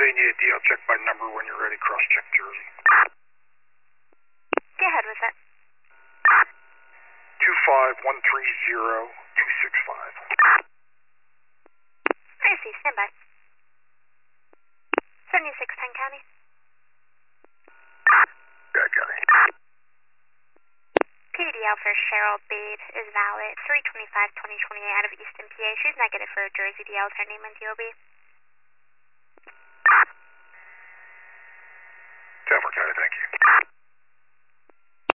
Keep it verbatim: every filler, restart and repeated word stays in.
you need a D L check by number when you're ready. Cross-check Jersey. Go ahead with it. two five one three zero two six five. I see. Stand by. seventy-six ten County. Yeah, I got it. P D L for Cheryl Bade is valid. three twenty-five twenty twenty-eight out of Easton, P A. She's negative for Jersey D L. Her name and D O B. Denver County, thank you.